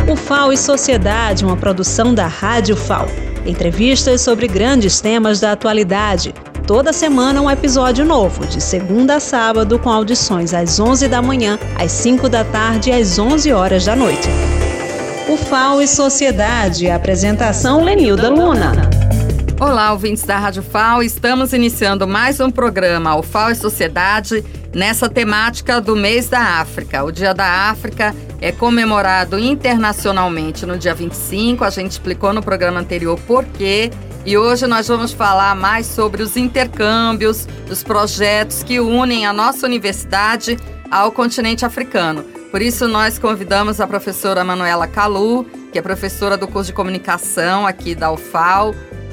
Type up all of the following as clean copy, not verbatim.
O FAO e Sociedade, uma produção da Rádio FAO. Entrevistas sobre grandes temas da atualidade. Toda semana um episódio novo, de segunda a sábado, com audições às 11 da manhã, às 5 da tarde e às 11 horas da noite. O FAO e Sociedade, apresentação Lenilda Luna. Olá, ouvintes da Rádio FAO, estamos iniciando mais um programa, o FAO e Sociedade, nessa temática do mês da África. O Dia da África é comemorado internacionalmente no dia 25, a gente explicou no programa anterior por quê, e hoje nós vamos falar mais sobre os intercâmbios, os projetos que unem a nossa universidade ao continente africano. Por isso nós convidamos a professora Manuela Kalu, que é professora do curso de comunicação aqui da UFAO,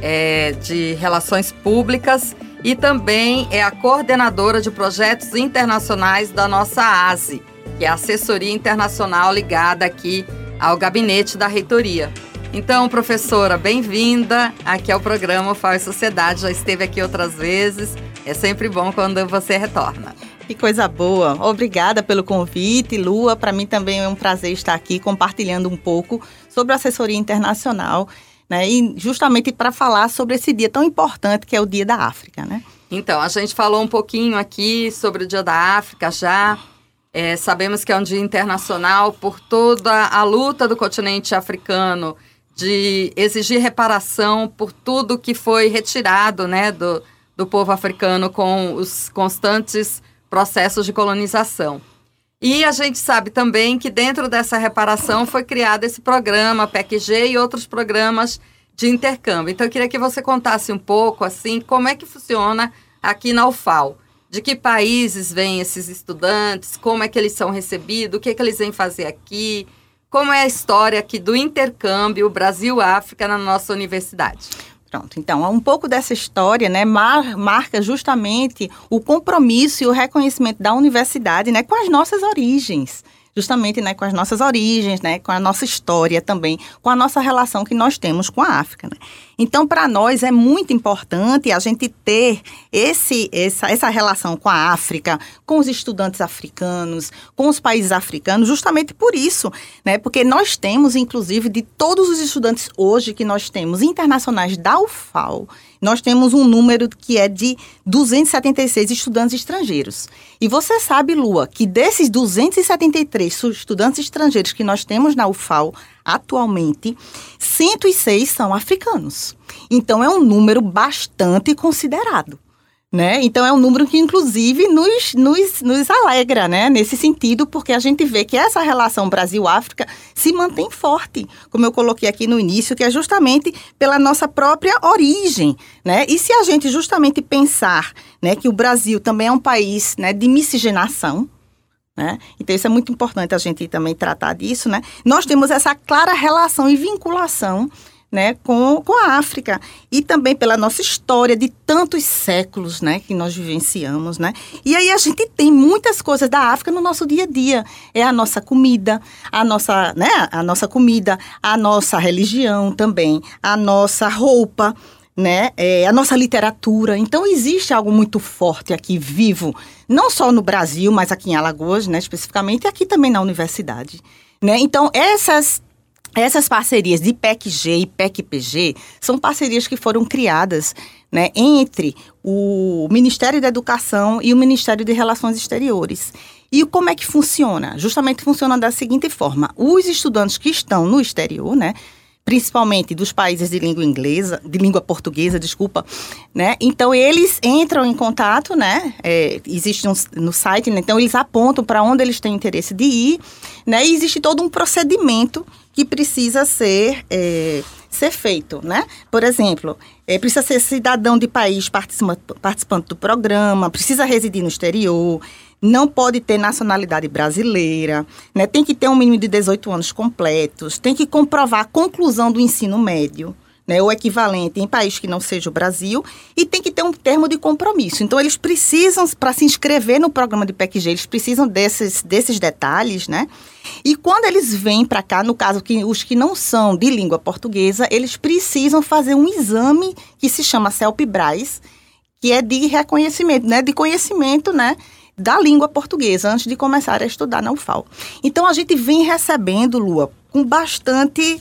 de Relações Públicas, e também é a coordenadora de projetos internacionais da nossa ASE, que é a Assessoria Internacional ligada aqui ao gabinete da reitoria. Então, professora, bem-vinda aqui ao programa FAO e Sociedade, já esteve aqui outras vezes, é sempre bom quando você retorna. Que coisa boa, obrigada pelo convite, Lua, para mim também é um prazer estar aqui compartilhando um pouco sobre a assessoria internacional, né, e justamente para falar sobre esse dia tão importante que é o Dia da África, né? Então, a gente falou um pouquinho aqui sobre o Dia da África já. Sabemos que é um dia internacional por toda a luta do continente africano de exigir reparação por tudo que foi retirado, né, do povo africano com os constantes processos de colonização. E a gente sabe também que dentro dessa reparação foi criado esse programa PEC-G e outros programas de intercâmbio. Então, eu queria que você contasse um pouco, assim, como é que funciona aqui na UFAO. De que países vêm esses estudantes, como é que eles são recebidos, o que é que eles vêm fazer aqui, como é a história aqui do intercâmbio Brasil-África na nossa universidade. Pronto, então, um pouco dessa história, né, marca justamente o compromisso e o reconhecimento da universidade, né, com as nossas origens. Justamente, né, com as nossas origens, né, com a nossa história também, com a nossa relação que nós temos com a África, né? Então, para nós é muito importante a gente ter essa relação com a África, com os estudantes africanos, com os países africanos, justamente por isso, né? Porque nós temos, inclusive, de todos os estudantes hoje que nós temos internacionais da UFAO, nós temos um número que é de 276 estudantes estrangeiros. E você sabe, Lua, que desses 273 estudantes estrangeiros que nós temos na UFAO, atualmente, 106 são africanos. Então, é um número bastante considerado, né? Então, é um número que, inclusive, nos alegra, né? Nesse sentido, porque a gente vê que essa relação Brasil-África se mantém forte, como eu coloquei aqui no início, que é justamente pela nossa própria origem, né? E se a gente justamente pensar, né, que o Brasil também é um país, né, de miscigenação, né? Então, isso é muito importante a gente também tratar disso, né? Nós temos essa clara relação e vinculação, né, com a África e também pela nossa história de tantos séculos, né, que nós vivenciamos, né? E aí a gente tem muitas coisas da África no nosso dia a dia. É a nossa comida, a nossa comida, a nossa religião também, a nossa roupa, né? A nossa literatura. Então, existe algo muito forte aqui, vivo, não só no Brasil, mas aqui em Alagoas, né, especificamente, e aqui também na universidade, né? Então, essas parcerias de PEC-G e PEC-PG são parcerias que foram criadas, né, entre o Ministério da Educação e o Ministério de Relações Exteriores. E como é que funciona? Justamente funciona da seguinte forma: os estudantes que estão no exterior, né, principalmente dos países de língua portuguesa, né? Então, eles entram em contato, né? Existe no site, né? Então, eles apontam para onde eles têm interesse de ir, né? E existe todo um procedimento que precisa ser feito, né? Por exemplo, precisa ser cidadão de país participante do programa, precisa residir no exterior, não pode ter nacionalidade brasileira, né? Tem que ter um mínimo de 18 anos completos, tem que comprovar a conclusão do ensino médio, né, o equivalente em país que não seja o Brasil, e tem que ter um termo de compromisso. Então, eles precisam, para se inscrever no programa de PEC-G, eles precisam desses detalhes, né? E quando eles vêm para cá, no caso, os que não são de língua portuguesa, eles precisam fazer um exame que se chama CELP-BRAS, que é de reconhecimento, né, de conhecimento, né, da língua portuguesa, antes de começar a estudar na UFAO. Então, a gente vem recebendo, Lua, com bastante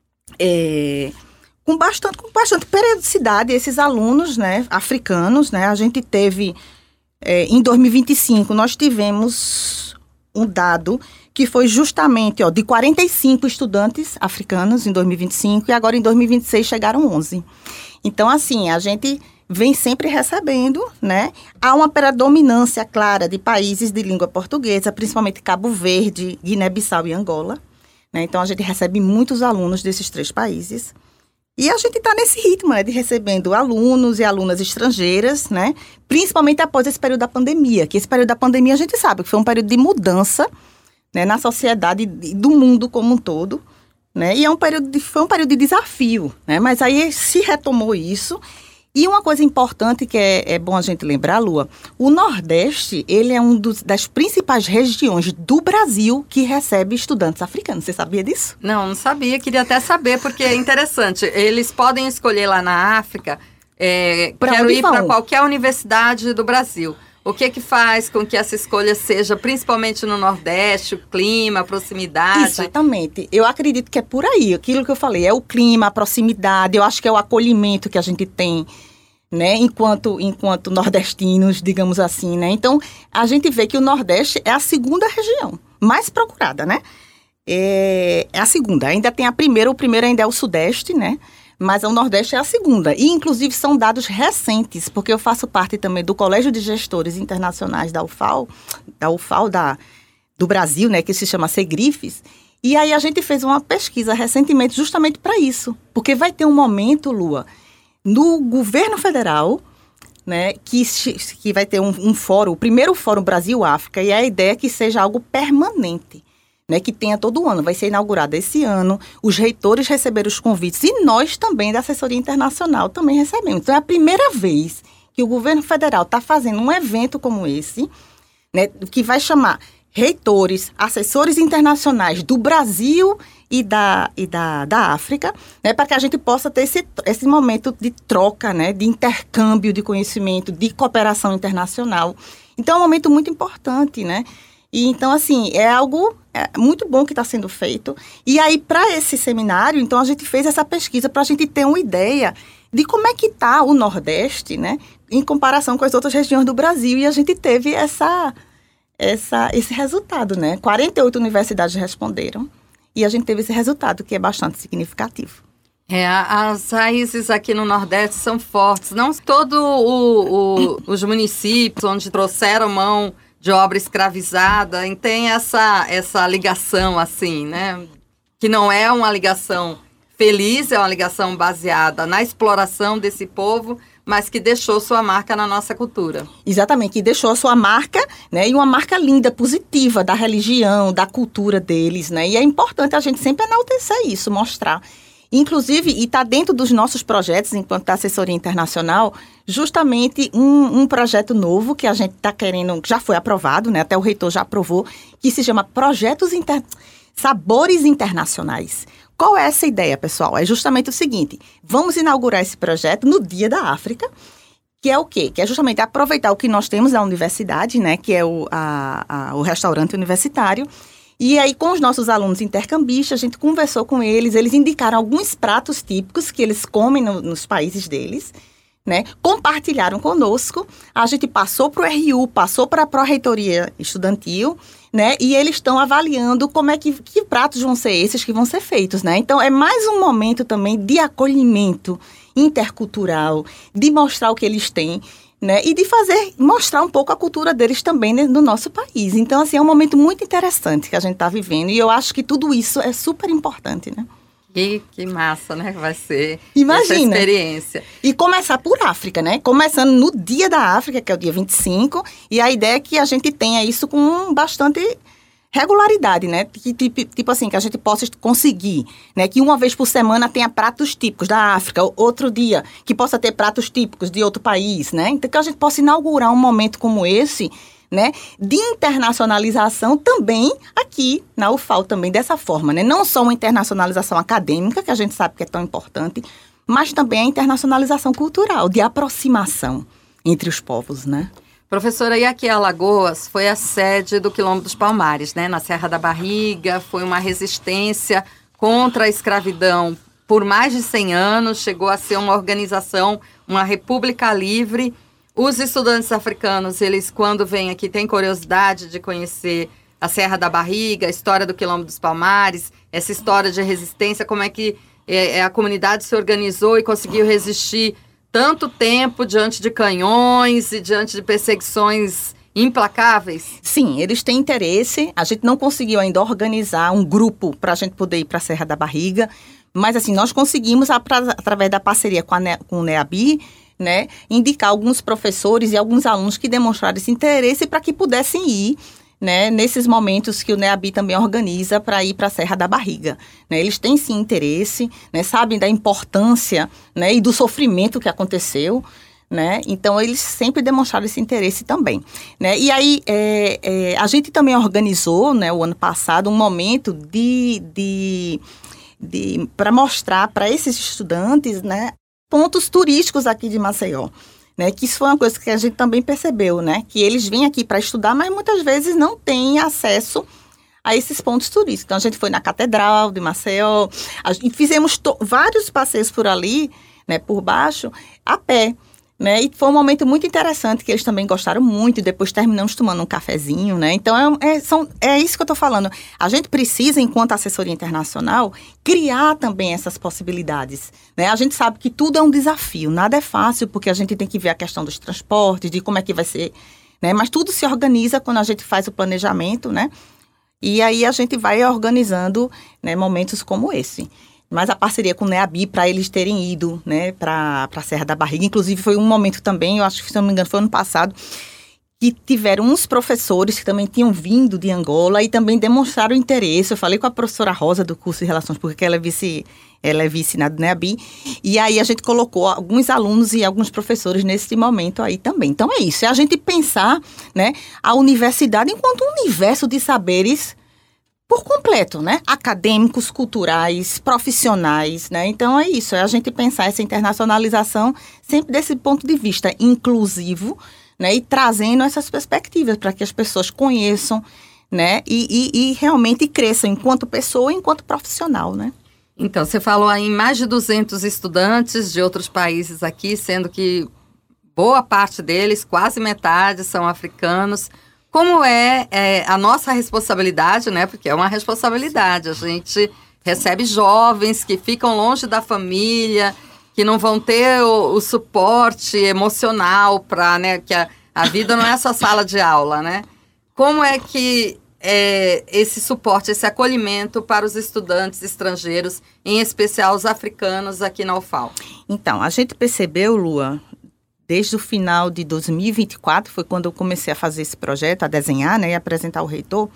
periodicidade esses alunos, né, africanos, né? A gente teve, em 2025, nós tivemos um dado que foi justamente de 45 estudantes africanos em 2025 e agora em 2026 chegaram 11. Então, assim, a gente vem sempre recebendo, né? Há uma predominância clara de países de língua portuguesa, principalmente Cabo Verde, Guiné-Bissau e Angola, né? Então, a gente recebe muitos alunos desses 3 países. E a gente está nesse ritmo, né, de recebendo alunos e alunas estrangeiras, né? Principalmente após esse período da pandemia, que esse período da pandemia a gente sabe que foi um período de mudança, né, na sociedade do mundo como um todo, né? E foi um período de desafio, né? Mas aí se retomou isso. E uma coisa importante que é bom a gente lembrar, Lua, o Nordeste, ele é das principais regiões do Brasil que recebe estudantes africanos. Você sabia disso? Não sabia. Queria até saber, porque é interessante. Eles podem escolher lá na África, quero ir para qualquer universidade do Brasil. O que faz com que essa escolha seja, principalmente no Nordeste, o clima, a proximidade? Exatamente. Eu acredito que é por aí. Aquilo que eu falei, é o clima, a proximidade, eu acho que é o acolhimento que a gente tem, né, enquanto nordestinos, digamos assim, né? Então, a gente vê que o Nordeste é a segunda região mais procurada, né? É a segunda. Ainda tem a primeira, o primeiro ainda é o Sudeste, né? Mas o Nordeste é a segunda. E, inclusive, são dados recentes, porque eu faço parte também do Colégio de Gestores Internacionais da UFAL do Brasil, né, que se chama Segrifes. E aí a gente fez uma pesquisa recentemente justamente para isso. Porque vai ter um momento, Lua, no governo federal, né, que vai ter um fórum, o primeiro Fórum Brasil-África, e a ideia é que seja algo permanente, né, que tenha todo ano, vai ser inaugurado esse ano, os reitores receberam os convites e nós também da assessoria internacional também recebemos. Então é a primeira vez que o governo federal está fazendo um evento como esse, né, que vai chamar reitores, assessores internacionais do Brasil e da África, né, para que a gente possa ter esse momento de troca, né, de intercâmbio de conhecimento, de cooperação internacional. Então é um momento muito importante, né? E então, assim, é algo muito bom que está sendo feito. E aí, para esse seminário, então, a gente fez essa pesquisa para a gente ter uma ideia de como é que está o Nordeste, né, em comparação com as outras regiões do Brasil. E a gente teve esse resultado, né? 48 universidades responderam e a gente teve esse resultado, que é bastante significativo. As raízes aqui no Nordeste são fortes. Não todos os municípios onde trouxeram mão de obra escravizada, e tem essa ligação, assim, né? Que não é uma ligação feliz, é uma ligação baseada na exploração desse povo, mas que deixou sua marca na nossa cultura. Exatamente, que deixou a sua marca, né? E uma marca linda, positiva, da religião, da cultura deles, né? E é importante a gente sempre enaltecer isso, mostrar. Inclusive, e está dentro dos nossos projetos, enquanto da assessoria internacional, justamente um projeto novo que a gente está querendo, já foi aprovado, né? Até o reitor já aprovou, que se chama Sabores Internacionais. Qual é essa ideia, pessoal? É justamente o seguinte: vamos inaugurar esse projeto no Dia da África, que é o quê? Que é justamente aproveitar o que nós temos na universidade, né? Que é o restaurante universitário. E aí, com os nossos alunos intercambistas, a gente conversou com eles indicaram alguns pratos típicos que eles comem nos países deles, né? Compartilharam conosco, a gente passou para o RU, passou para a Pró-Reitoria Estudantil, né? E eles estão avaliando como é que pratos vão ser esses que vão ser feitos, né? Então, é mais um momento também de acolhimento intercultural, de mostrar o que eles têm, né? E de mostrar um pouco a cultura deles também no nosso país. Então, assim, é um momento muito interessante que a gente está vivendo. E eu acho que tudo isso é super importante, né? Que massa, né? Vai ser essa experiência. E começar por África, né? Começando no Dia da África, que é o dia 25. E a ideia é que a gente tenha isso com bastante regularidade, né? Tipo assim, que a gente possa conseguir, né? Que uma vez por semana tenha pratos típicos da África, outro dia que possa ter pratos típicos de outro país, né? Então, que a gente possa inaugurar um momento como esse, né? De internacionalização também aqui na UFAL também dessa forma, né? Não só uma internacionalização acadêmica, que a gente sabe que é tão importante, mas também a internacionalização cultural, de aproximação entre os povos, né? Professora, e aqui Alagoas foi a sede do Quilombo dos Palmares, né? Na Serra da Barriga, foi uma resistência contra a escravidão por mais de 100 anos, chegou a ser uma organização, uma república livre. Os estudantes africanos, eles quando vêm aqui, têm curiosidade de conhecer a Serra da Barriga, a história do Quilombo dos Palmares, essa história de resistência, como é que a comunidade se organizou e conseguiu resistir tanto tempo diante de canhões e diante de perseguições implacáveis? Sim, eles têm interesse. A gente não conseguiu ainda organizar um grupo para a gente poder ir para a Serra da Barriga, mas assim, nós conseguimos, através da parceria com o NEABI, né, indicar alguns professores e alguns alunos que demonstraram esse interesse para que pudessem ir, né, nesses momentos que o NEABI também organiza para ir para a Serra da Barriga. Né, eles têm sim interesse, né, sabem da importância, né, e do sofrimento que aconteceu, né, então eles sempre demonstraram esse interesse também. Né, e aí a gente também organizou, né, o ano passado um momento para mostrar para esses estudantes, né, pontos turísticos aqui de Maceió. Né, que isso foi uma coisa que a gente também percebeu, né, que eles vêm aqui para estudar, mas muitas vezes não têm acesso a esses pontos turísticos. Então, a gente foi na Catedral de Maceió, e fizemos vários passeios por ali, né, por baixo, a pé. Né, e foi um momento muito interessante, que eles também gostaram muito, e depois terminamos tomando um cafezinho, né, então é isso que eu estou falando. A gente precisa, enquanto assessoria internacional, criar também essas possibilidades, né, a gente sabe que tudo é um desafio, nada é fácil, porque a gente tem que ver a questão dos transportes, de como é que vai ser, né, mas tudo se organiza quando a gente faz o planejamento, né, e aí a gente vai organizando, né, momentos como esse. Mas a parceria com o NEABI, para eles terem ido, né, para a Serra da Barriga. Inclusive, foi um momento também, eu acho que, se não me engano, foi ano passado, que tiveram uns professores que também tinham vindo de Angola e também demonstraram interesse. Eu falei com a professora Rosa do curso de Relações Públicas, ela é vice na NEABI, e aí a gente colocou alguns alunos e alguns professores nesse momento aí também. Então, é isso, é a gente pensar, né, a universidade enquanto um universo de saberes por completo, né? Acadêmicos, culturais, profissionais, né? Então, é isso, é a gente pensar essa internacionalização sempre desse ponto de vista inclusivo, né? E trazendo essas perspectivas para que as pessoas conheçam, né? E realmente cresçam enquanto pessoa e enquanto profissional, né? Então, você falou aí em mais de 200 estudantes de outros países aqui, sendo que boa parte deles, quase metade, são africanos. Como é a nossa responsabilidade, né? Porque é uma responsabilidade. A gente recebe jovens que ficam longe da família, que não vão ter o suporte emocional para, né? Que a vida não é só sala de aula, né? Como é que esse suporte, esse acolhimento para os estudantes estrangeiros, em especial os africanos aqui na UFAL? Então, a gente percebeu, Lua, desde o final de 2024, foi quando eu comecei a fazer esse projeto, a desenhar, né, e apresentar ao reitor,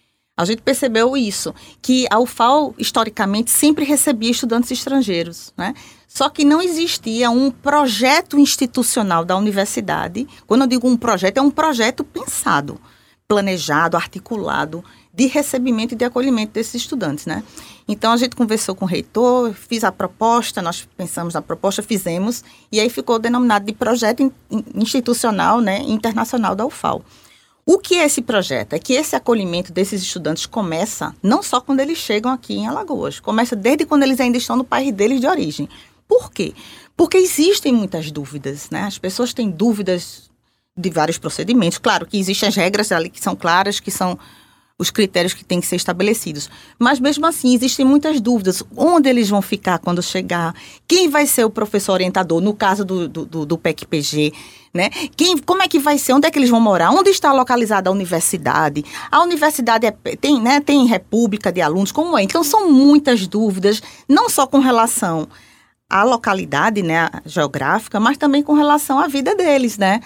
a gente percebeu isso, que a UFAL, historicamente, sempre recebia estudantes estrangeiros, né? Só que não existia um projeto institucional da universidade. Quando eu digo um projeto, é um projeto pensado, planejado, articulado, de recebimento e de acolhimento desses estudantes, né? Então, a gente conversou com o reitor, fiz a proposta, nós pensamos na proposta, fizemos, e aí ficou denominado de projeto institucional, né, internacional da UFAL. O que é esse projeto? É que esse acolhimento desses estudantes começa não só quando eles chegam aqui em Alagoas, começa desde quando eles ainda estão no país deles de origem. Por quê? Porque existem muitas dúvidas, né? As pessoas têm dúvidas de vários procedimentos. Claro que existem as regras ali que são claras, que são os critérios que têm que ser estabelecidos. Mas, mesmo assim, existem muitas dúvidas. Onde eles vão ficar quando chegar? Quem vai ser o professor orientador, no caso do PEC-PG? Né? Como é que vai ser? Onde é que eles vão morar? Onde está localizada a universidade? A universidade tem república de alunos? Como é? Então, são muitas dúvidas, não só com relação à localidade, né, geográfica, mas também com relação à vida deles, né?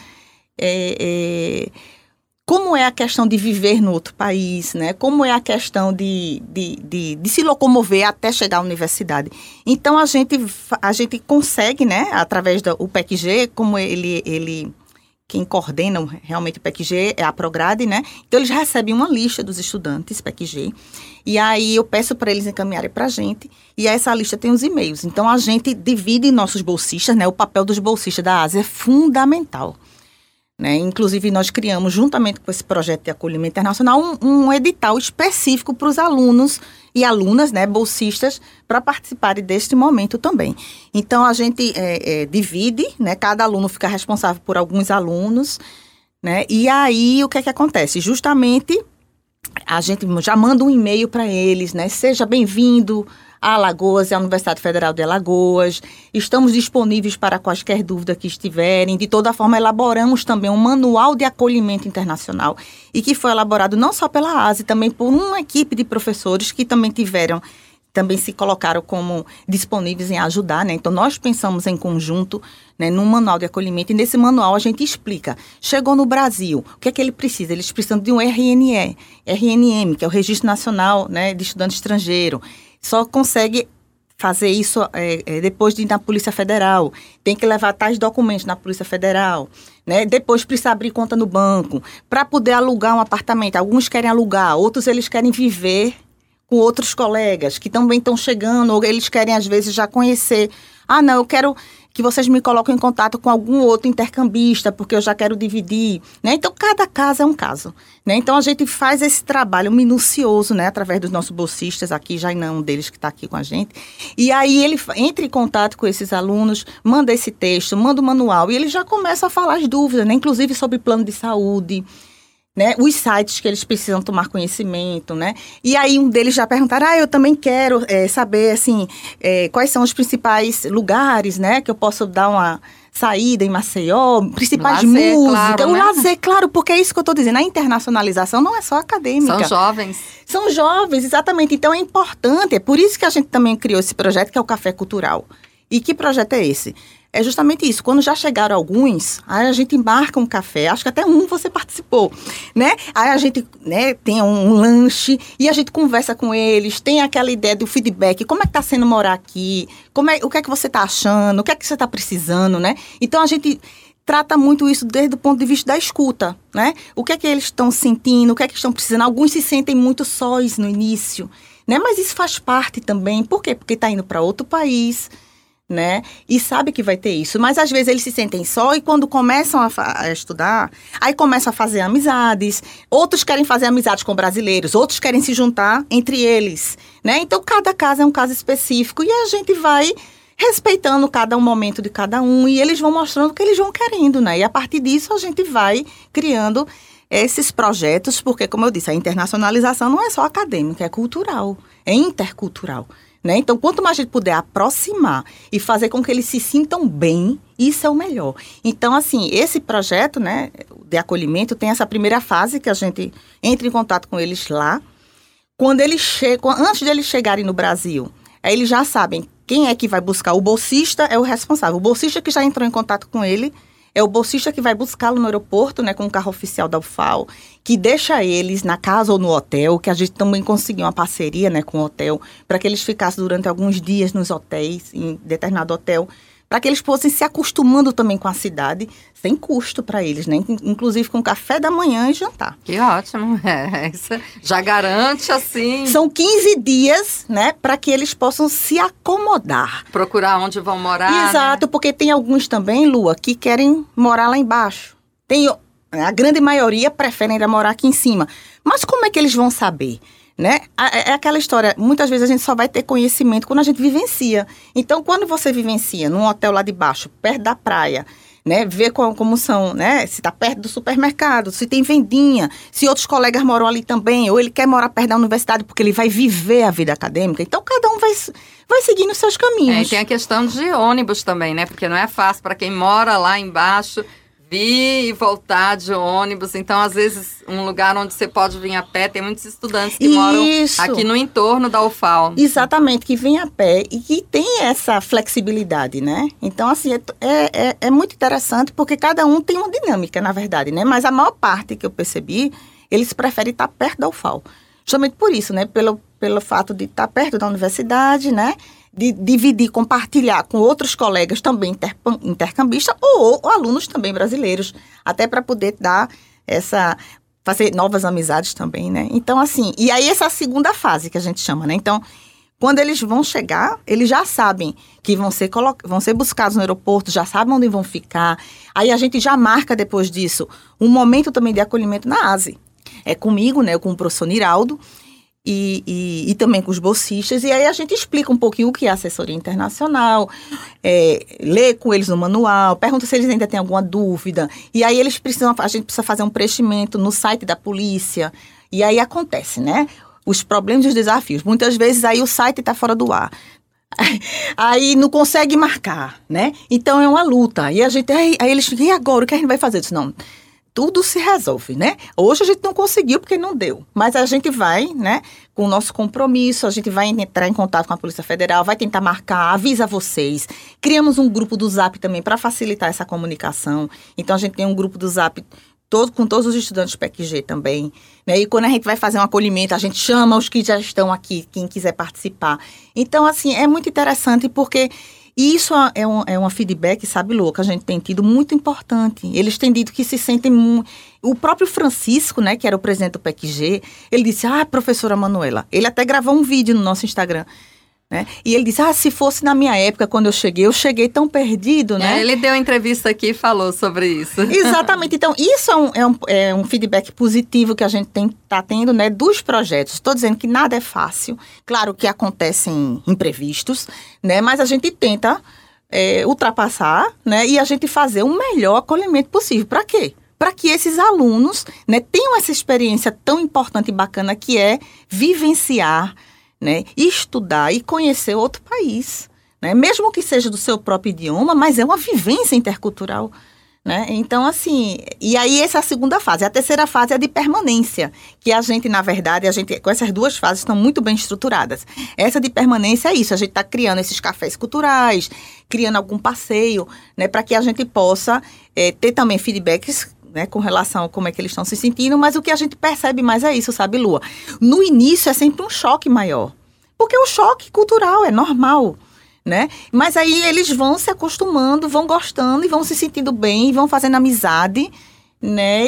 Como é a questão de viver no outro país, né? Como é a questão de se locomover até chegar à universidade. Então, a gente consegue, né, através do PEC-G, como quem coordena realmente o PEC-G é a Prograde, né? Então, eles recebem uma lista dos estudantes PEC-G, e aí eu peço para eles encaminharem para a gente, e essa lista tem os e-mails. Então, a gente divide nossos bolsistas, né? O papel dos bolsistas da Ásia é fundamental. né? Inclusive, nós criamos, juntamente com esse projeto de acolhimento internacional, um edital específico para os alunos e alunas, né, bolsistas, para participarem deste momento também. Então, a gente divide, né, cada aluno fica responsável por alguns alunos, né? E aí, o que é que acontece? Justamente, a gente já manda um e-mail para eles, né? Seja bem-vindo a Alagoas, a Universidade Federal de Alagoas. Estamos disponíveis para quaisquer dúvida que estiverem. De toda forma, elaboramos também um manual de acolhimento internacional e que foi elaborado não só pela ASE, também por uma equipe de professores que também se colocaram como disponíveis em ajudar, né? Então, nós pensamos em conjunto, né, num manual de acolhimento, e nesse manual a gente explica. Chegou no Brasil, o que é que ele precisa? Eles precisam de um RNM, que é o Registro Nacional, né, de Estudante Estrangeiro. Só consegue fazer isso depois de ir na Polícia Federal. Tem que levar tais documentos na Polícia Federal, né? Depois precisa abrir conta no banco para poder alugar um apartamento. Alguns querem alugar, outros eles querem viver com outros colegas que também estão chegando, ou eles querem, às vezes, já conhecer. Ah, não, eu quero que vocês me coloquem em contato com algum outro intercambista, porque eu já quero dividir, né? Então, cada caso é um caso, né? Então, a gente faz esse trabalho minucioso, né? Através dos nossos bolsistas aqui, já não é um deles que está aqui com a gente. E aí, ele entra em contato com esses alunos, manda esse texto, manda o manual, e ele já começa a falar as dúvidas, né? Inclusive sobre plano de saúde, né, os sites que eles precisam tomar conhecimento, né? E aí um deles já perguntaram, eu também quero saber, assim, quais são os principais lugares, né, que eu posso dar uma saída em Maceió, principais lazer, músicas, claro, né? O lazer, claro, porque é isso que eu estou dizendo, a internacionalização não é só acadêmica. São jovens. São jovens, exatamente, então é importante, é por isso que a gente também criou esse projeto, que é o Café Cultural. E que projeto é esse? É justamente isso, quando já chegaram alguns, aí a gente marca um café, acho que até você participou, né? Aí a gente, né, tem um lanche e a gente conversa com eles, tem aquela ideia do feedback, como é que está sendo morar aqui, o que é que você está achando, o que é que você está precisando, né? Então a gente trata muito isso desde o ponto de vista da escuta, né? O que é que eles estão sentindo, o que é que estão precisando, alguns se sentem muito sós no início, né? Mas isso faz parte também, por quê? Porque está indo para outro país, né? E sabe que vai ter isso, mas às vezes eles se sentem só e quando começam a estudar, aí começam a fazer amizades, outros querem fazer amizades com brasileiros, outros querem se juntar entre eles, né? Então cada caso é um caso específico e a gente vai respeitando cada um momento de cada um e eles vão mostrando o que eles vão querendo, né? E a partir disso a gente vai criando esses projetos, porque como eu disse, a internacionalização não é só acadêmica, é cultural, é intercultural. Né? Então, quanto mais a gente puder aproximar e fazer com que eles se sintam bem, isso é o melhor. Então, assim, esse projeto, né, de acolhimento tem essa primeira fase que a gente entra em contato com eles lá. Quando eles chegam, antes de eles chegarem no Brasil, aí eles já sabem quem é que vai buscar. O bolsista é o responsável. O bolsista que já entrou em contato com ele é o bolsista que vai buscá-lo no aeroporto, né, com o carro oficial da UFAL, que deixa eles na casa ou no hotel, que a gente também conseguiu uma parceria, né, com o hotel, para que eles ficassem durante alguns dias nos hotéis, em determinado hotel, para que eles fossem se acostumando também com a cidade, sem custo para eles, né? Inclusive com café da manhã e jantar. Que ótimo, isso já garante, assim... São 15 dias, né, para que eles possam se acomodar. Procurar onde vão morar. Exato, né? Porque tem alguns também, Lua, que querem morar lá embaixo. A grande maioria preferem ir morar aqui em cima. Mas como é que eles vão saber? Né? É aquela história, muitas vezes a gente só vai ter conhecimento quando a gente vivencia. Então, quando você vivencia num hotel lá de baixo, perto da praia, né? Ver como são, né? Se está perto do supermercado, se tem vendinha, se outros colegas moram ali também, ou ele quer morar perto da universidade porque ele vai viver a vida acadêmica. Então, cada um vai seguindo os seus caminhos. E tem a questão de ônibus também, né? Porque não é fácil para quem mora lá embaixo vir e voltar de ônibus. Então, às vezes, um lugar onde você pode vir a pé, tem muitos estudantes que moram aqui no entorno da UFAL. Exatamente, que vem a pé e que tem essa flexibilidade, né? Então, assim, é muito interessante porque cada um tem uma dinâmica, na verdade, né? Mas a maior parte que eu percebi, eles preferem estar perto da UFAL. Justamente por isso, né? Pelo fato de estar perto da universidade, né? De dividir, compartilhar com outros colegas também intercambistas ou alunos também brasileiros, até para poder fazer novas amizades também, né? Então, assim, e aí essa segunda fase que a gente chama, né? Então, Quando eles vão chegar, eles já sabem que vão ser buscados no aeroporto, já sabem onde vão ficar. Aí a gente já marca depois disso um momento também de acolhimento na ASE. É comigo, né, com o professor Niraldo e também com os bolsistas. E aí a gente explica um pouquinho o que é assessoria internacional, lê com eles no manual, pergunta se eles ainda têm alguma dúvida. E aí a gente precisa fazer um preenchimento no site da polícia. E aí acontece, né? Os problemas e os desafios. Muitas vezes aí o site está fora do ar. Aí não consegue marcar, né? Então é uma luta. E a gente, aí eles ficam, e agora? O que a gente vai fazer? Eu disse, não, tudo se resolve, né? Hoje a gente não conseguiu porque não deu. Mas a gente vai, né? Com o nosso compromisso, a gente vai entrar em contato com a Polícia Federal, vai tentar marcar, avisa vocês. Criamos um grupo do Zap também para facilitar essa comunicação. Então a gente tem um grupo do Zap com todos os estudantes do PEC-G também, né? E quando a gente vai fazer um acolhimento, a gente chama os que já estão aqui, quem quiser participar. Então, assim, é muito interessante porque isso é uma feedback, sabe, Lua, que a gente tem tido muito importante. Eles têm dito que se sentem muito... O próprio Francisco, né, que era o presidente do PEC-G, ele disse, professora Manuela, ele até gravou um vídeo no nosso Instagram, né? E ele disse, se fosse na minha época, quando eu cheguei tão perdido, né? Ele deu uma entrevista aqui e falou sobre isso. Exatamente. Então, isso é um feedback positivo que a gente está tendo, né, dos projetos. Estou dizendo que nada é fácil. Claro que acontecem imprevistos, né? Mas a gente tenta ultrapassar, né? E a gente fazer o melhor acolhimento possível. Para quê? Para que esses alunos, né, tenham essa experiência tão importante e bacana que é vivenciar, né, estudar e conhecer outro país, né, mesmo que seja do seu próprio idioma, mas é uma vivência intercultural, né? Então, assim, e aí essa é a segunda fase. A terceira fase é a de permanência, que a gente, na verdade, com essas duas fases estão muito bem estruturadas. Essa de permanência é isso, a gente está criando esses cafés culturais, criando algum passeio, né, para que a gente possa ter também feedbacks, né, com relação a como é que eles estão se sentindo, mas o que a gente percebe mais é isso, sabe, Lua? No início é sempre um choque maior, porque o choque cultural é normal, né? Mas aí eles vão se acostumando, vão gostando e vão se sentindo bem, vão fazendo amizade, né?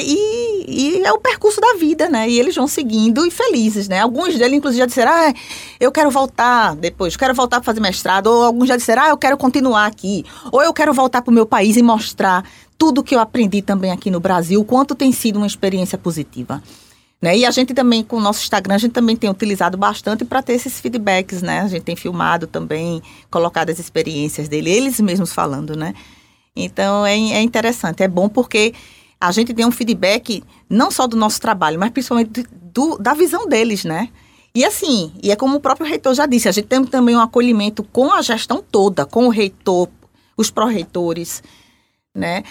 E é o percurso da vida, né? E eles vão seguindo e felizes, né? Alguns deles, inclusive, já disseram, eu quero voltar depois, quero voltar para fazer mestrado, ou alguns já disseram, eu quero continuar aqui, ou eu quero voltar para o meu país e mostrar tudo que eu aprendi também aqui no Brasil, o quanto tem sido uma experiência positiva, né? E a gente também, com o nosso Instagram, a gente também tem utilizado bastante para ter esses feedbacks, né? A gente tem filmado também, colocado as experiências dele, eles mesmos falando, né? Então, é interessante, é bom porque a gente tem um feedback não só do nosso trabalho, mas principalmente da visão deles, né? E assim, é como o próprio reitor já disse, a gente tem também um acolhimento com a gestão toda, com o reitor, os pró-reitores, né?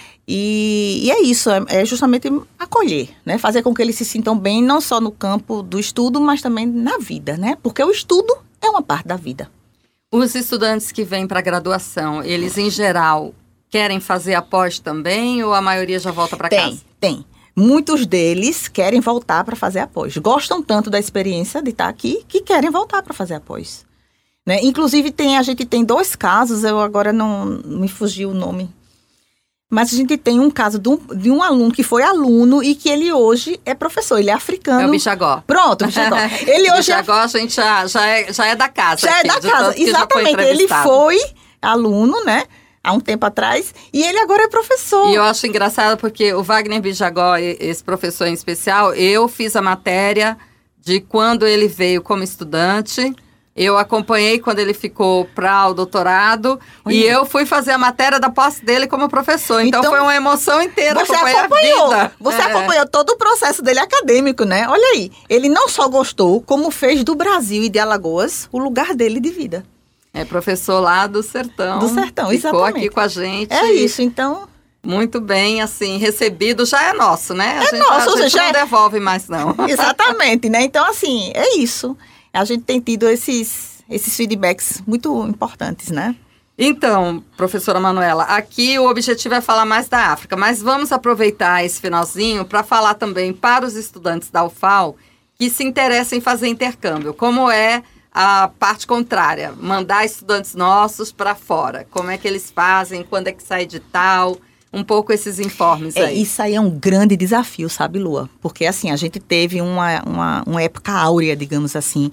E é isso, é justamente acolher, né? Fazer com que eles se sintam bem, não só no campo do estudo, mas também na vida, né? Porque o estudo é uma parte da vida. Os estudantes que vêm para a graduação, eles em geral querem fazer a pós também ou a maioria já volta para casa? Tem. Muitos deles querem voltar para fazer a pós. Gostam tanto da experiência de estar aqui que querem voltar para fazer a pós, né? Inclusive, a gente tem 2 casos, eu agora não me fugiu o nome. Mas a gente tem um caso de um aluno que foi aluno e que ele hoje é professor, ele é africano. É o Bichagó. Pronto, o Bichagó. Ele hoje Bichagó, a gente já é da casa. Já aqui, é da casa, exatamente. Ele foi aluno, né, há um tempo atrás, e ele agora é professor. E eu acho engraçado porque o Wagner Bichagó, esse professor em especial, eu fiz a matéria de quando ele veio como estudante. Eu acompanhei quando ele ficou para o doutorado. Olha. E eu fui fazer a matéria da posse dele como professor. Então foi uma emoção inteira. Você acompanhou. Você acompanhou todo o processo dele acadêmico, né? Olha aí. Ele não só gostou, como fez do Brasil e de Alagoas o lugar dele de vida. É professor lá do Sertão. Do Sertão, ficou exatamente. Aqui com a gente. É isso, então... Muito bem, assim, recebido já é nosso, né? A gente não devolve mais, não. Exatamente, né? Então, assim, é isso. A gente tem tido esses feedbacks muito importantes, né? Então, professora Manuela, aqui o objetivo é falar mais da África, mas vamos aproveitar esse finalzinho para falar também para os estudantes da UFAL que se interessam em fazer intercâmbio. Como é a parte contrária, mandar estudantes nossos para fora? Como é que eles fazem? Quando é que sai edital? Um pouco esses informes aí. Isso aí é um grande desafio, sabe, Lua? Porque, assim, a gente teve uma época áurea, digamos assim,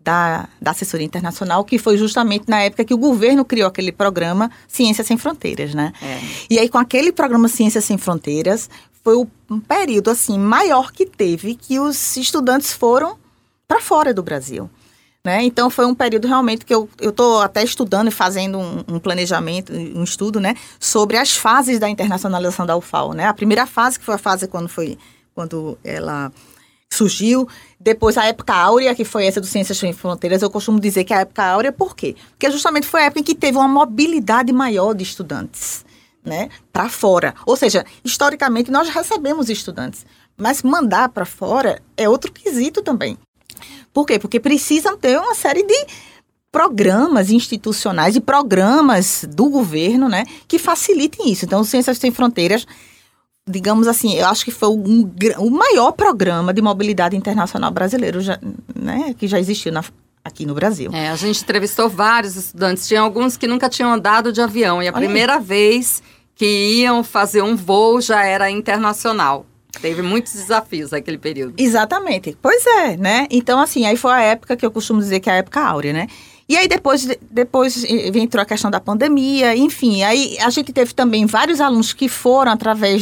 da assessoria internacional, que foi justamente na época que o governo criou aquele programa Ciências Sem Fronteiras, né? E aí, com aquele programa Ciências Sem Fronteiras, foi um período, assim, maior que teve, que os estudantes foram para fora do Brasil, né? Então, foi um período realmente que eu estou até estudando e fazendo um planejamento, um estudo, né, sobre as fases da internacionalização da UFAL, né? A primeira fase, que foi a fase quando ela surgiu, depois a época áurea, que foi essa do Ciências Sem Fronteiras. Eu costumo dizer que a época áurea, por quê? Porque justamente foi a época em que teve uma mobilidade maior de estudantes, né, para fora. Ou seja, historicamente nós recebemos estudantes, mas mandar para fora é outro quesito também. Por quê? Porque precisam ter uma série de programas institucionais e programas do governo, né, que facilitem isso. Então, o Ciências Sem Fronteiras, digamos assim, eu acho que foi o maior programa de mobilidade internacional brasileiro, né, que já existiu aqui no Brasil. A gente entrevistou vários estudantes, tinha alguns que nunca tinham andado de avião, e a primeira vez que iam fazer um voo já era internacional. Teve muitos desafios naquele período. Exatamente. Pois é, né? Então, assim, aí foi a época que eu costumo dizer que é a época áurea, né? E aí depois entrou a questão da pandemia, enfim. Aí a gente teve também vários alunos que foram através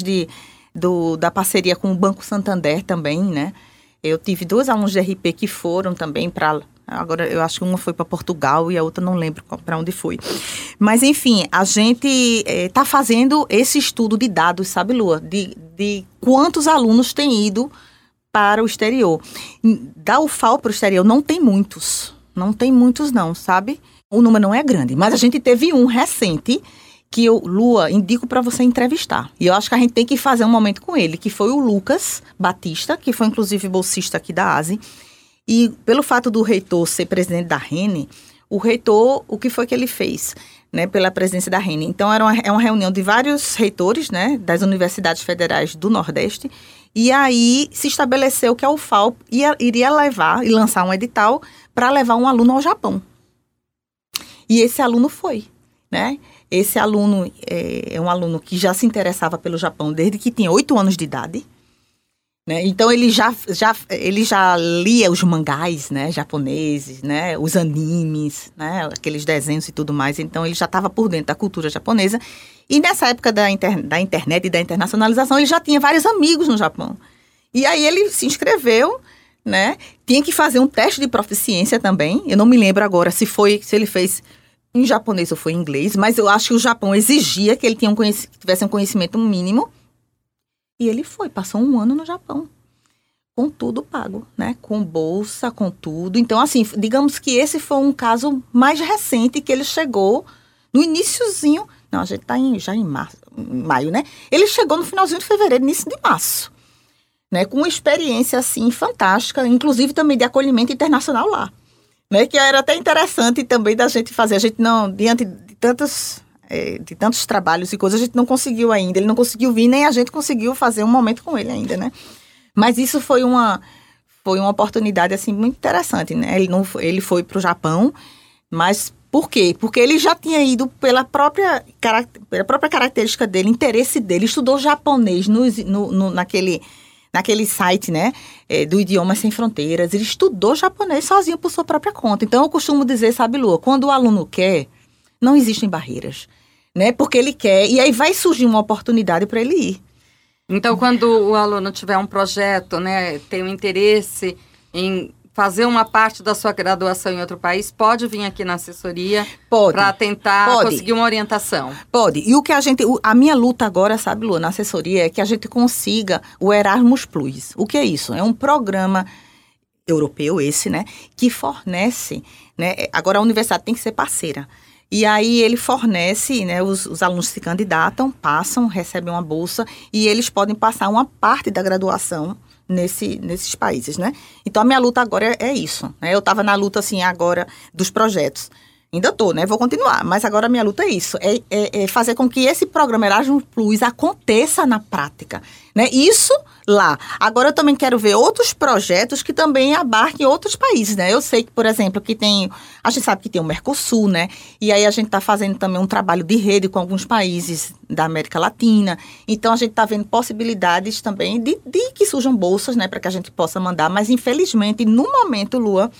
da parceria com o Banco Santander também, né? Eu tive 2 alunos de RP que foram também para... Agora, eu acho que uma foi para Portugal e a outra não lembro para onde foi. Mas, enfim, a gente está fazendo esse estudo de dados, sabe, Lua? De quantos alunos têm ido para o exterior. Da UFAL para o exterior não tem muitos. Não tem muitos não, sabe? O número não é grande. Mas a gente teve um recente que eu, Lua, indico para você entrevistar. E eu acho que a gente tem que fazer um momento com ele, que foi o Lucas Batista, que foi inclusive bolsista aqui da ASE. E pelo fato do reitor ser presidente da RENE, o reitor, o que foi que ele fez, né, pela presidência da RENE? Então, é uma reunião de vários reitores, né, das universidades federais do Nordeste, e aí se estabeleceu que a UFAL iria levar e lançar um edital para levar um aluno ao Japão. E esse aluno foi, né? Esse aluno é um aluno que já se interessava pelo Japão desde que tinha 8 anos de idade, né? Então, ele já lia os mangás, né, japoneses, né, os animes, né, aqueles desenhos e tudo mais. Então, ele já estava por dentro da cultura japonesa. E nessa época da internet e da internacionalização, ele já tinha vários amigos no Japão. E aí, ele se inscreveu, né, tinha que fazer um teste de proficiência também. Eu não me lembro agora se ele fez em japonês ou foi em inglês, mas eu acho que o Japão exigia que ele tivesse um conhecimento mínimo. E ele passou 1 ano no Japão, com tudo pago, né? Com bolsa, com tudo. Então, assim, digamos que esse foi um caso mais recente que ele chegou no iniciozinho. Não, a gente está já em maio, né? Ele chegou no finalzinho de fevereiro, início de março, né? Com uma experiência, assim, fantástica, inclusive também de acolhimento internacional lá, né? Que era até interessante também da gente fazer. A gente não, diante de tantos trabalhos e coisas, a gente não conseguiu ainda. Ele não conseguiu vir, nem a gente conseguiu fazer um momento com ele ainda, né? Mas isso foi uma oportunidade, assim, muito interessante, né? Ele foi para o Japão, mas por quê? Porque ele já tinha ido pela própria característica dele, interesse dele, estudou japonês naquele site, né, do Idiomas Sem Fronteiras. Ele estudou japonês sozinho por sua própria conta. Então, eu costumo dizer, sabe, Lua, quando o aluno quer, não existem barreiras, né? Porque ele quer, e aí vai surgir uma oportunidade para ele ir. Então, quando o aluno tiver um projeto, né, tem um interesse em fazer uma parte da sua graduação em outro país, pode vir aqui na assessoria para tentar conseguir uma orientação? Pode. E a minha luta agora, sabe, Lu, na assessoria, é que a gente consiga o Erasmus Plus. O que é isso? É um programa europeu esse, né, que fornece, né, agora a universidade tem que ser parceira. E aí ele fornece, né, os alunos se candidatam, passam, recebem uma bolsa e eles podem passar uma parte da graduação nesses países, né? Então, a minha luta agora é isso, né? Eu estava na luta, assim, agora dos projetos. Ainda estou, né? Vou continuar, mas agora a minha luta é isso, é fazer com que esse programa Erasmus Plus aconteça na prática, né? Isso lá. Agora eu também quero ver outros projetos que também abarquem outros países, né? Eu sei que, por exemplo, a gente sabe que tem o Mercosul, né? E aí a gente está fazendo também um trabalho de rede com alguns países da América Latina. Então, a gente está vendo possibilidades também de que surjam bolsas, né? Para que a gente possa mandar, mas infelizmente, no momento, Lua,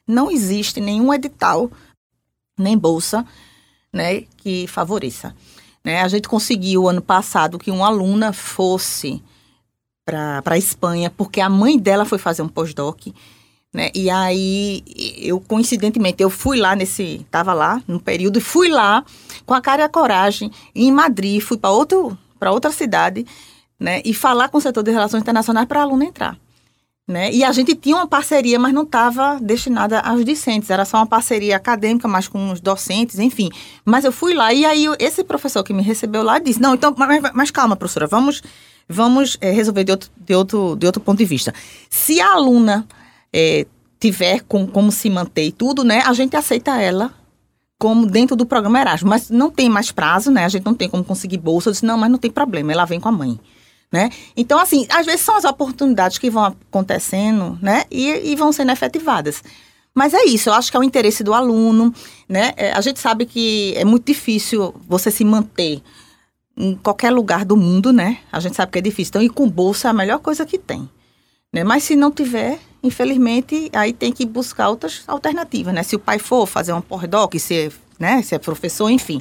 não existe nenhum edital, nem bolsa, né, que favoreça. Né? A gente conseguiu, ano passado, que uma aluna fosse para a Espanha, porque a mãe dela foi fazer um pós-doc, né? E aí, coincidentemente, eu fui lá estava lá no período, e fui lá com a cara e a coragem, em Madrid, fui para outra cidade, né? E falar com o setor de relações internacionais para a aluna entrar. Né? E a gente tinha uma parceria, mas não estava destinada aos discentes, era só uma parceria acadêmica, mas com os docentes, enfim. Mas eu fui lá, e aí esse professor que me recebeu lá disse, não, então, mas calma, professora, vamos resolver de outro ponto de vista. Se a aluna tiver como se manter e tudo, né, a gente aceita ela como dentro do programa Erasmus, mas não tem mais prazo, né, a gente não tem como conseguir bolsa. Eu disse, não, mas não tem problema, ela vem com a mãe. Né? Então, assim, às vezes são as oportunidades que vão acontecendo, né, e vão sendo efetivadas. Mas é isso, eu acho que é o interesse do aluno, né? A gente sabe que é muito difícil você se manter em qualquer lugar do mundo, né? A gente sabe que é difícil. Então, ir com bolsa é a melhor coisa que tem. Né? Mas se não tiver, infelizmente, aí tem que buscar outras alternativas, né? Se o pai for fazer um pós-doc, se é professor, enfim.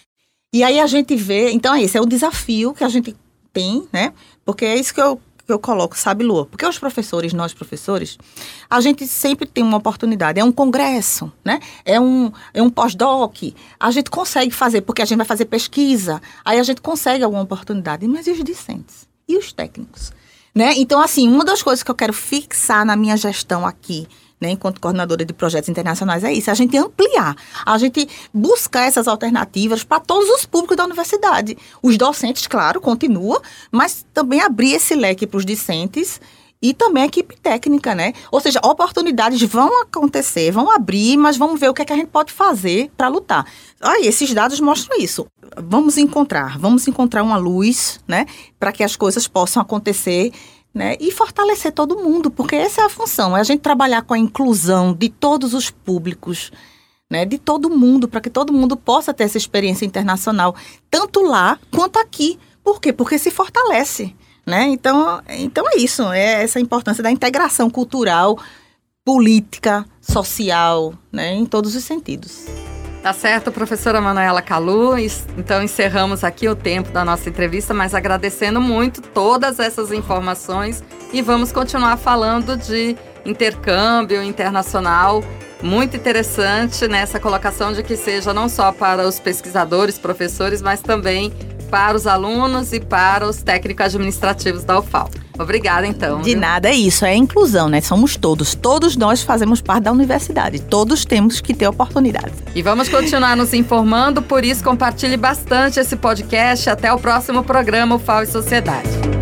E aí a gente vê, então esse é o desafio que a gente tem, né? Porque é isso que eu coloco, sabe, Lu? Porque nós professores, a gente sempre tem uma oportunidade. É um congresso, né? É um pós-doc. A gente consegue fazer, porque a gente vai fazer pesquisa. Aí a gente consegue alguma oportunidade. Mas e os discentes? E os técnicos? Né? Então, assim, uma das coisas que eu quero fixar na minha gestão aqui, né, enquanto coordenadora de projetos internacionais, é isso, a gente ampliar, a gente buscar essas alternativas para todos os públicos da universidade. Os docentes, claro, continuam, mas também abrir esse leque para os discentes e também a equipe técnica, né? Ou seja, oportunidades vão acontecer, vão abrir, mas vamos ver o que é que a gente pode fazer para lutar. Olha, esses dados mostram isso. Vamos encontrar uma luz, né, para que as coisas possam acontecer, né, e fortalecer todo mundo, porque essa é a função, é a gente trabalhar com a inclusão de todos os públicos, né, de todo mundo, para que todo mundo possa ter essa experiência internacional, tanto lá quanto aqui. Por quê? Porque se fortalece, né? Então é isso, é essa importância da integração cultural, política, social, né, em todos os sentidos. Tá certo, professora Manuela Kalu. Então encerramos aqui o tempo da nossa entrevista, mas agradecendo muito todas essas informações e vamos continuar falando de intercâmbio internacional. Muito interessante nessa colocação de que seja não só para os pesquisadores, professores, mas também para os alunos e para os técnicos administrativos da UFAL. Obrigada, então. De nada, é isso, é inclusão, né? Somos todos nós fazemos parte da universidade, todos temos que ter oportunidade. E vamos continuar nos informando, por isso compartilhe bastante esse podcast. Até o próximo programa UFAL e Sociedade.